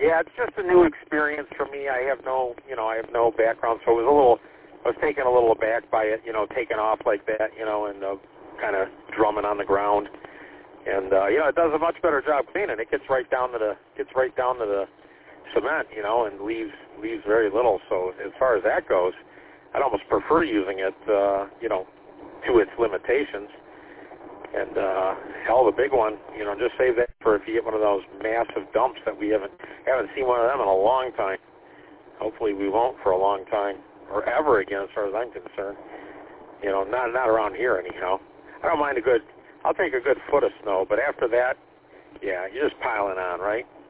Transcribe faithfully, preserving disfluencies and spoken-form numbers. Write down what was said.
Yeah, it's just a new experience for me. I have no, you know, I have no background, so it was a little, I was taken a little aback by it, you know, taking off like that, you know, and uh, kind of drumming on the ground. And, uh, you know, it does a much better job cleaning. It gets right down to the, gets right down to the cement, you know, and leaves, leaves very little. So as far as that goes, I'd almost prefer using it, uh, you know, to its limitations. And, uh, hell, the big one, you know, just save that for if you get one of those massive dumps that we haven't, haven't seen one of them in a long time. Hopefully we won't for a long time, or ever again as far as I'm concerned. You know, not, not around here anyhow. I don't mind a good, I'll take a good foot of snow, but after that, yeah, you're just piling on, right?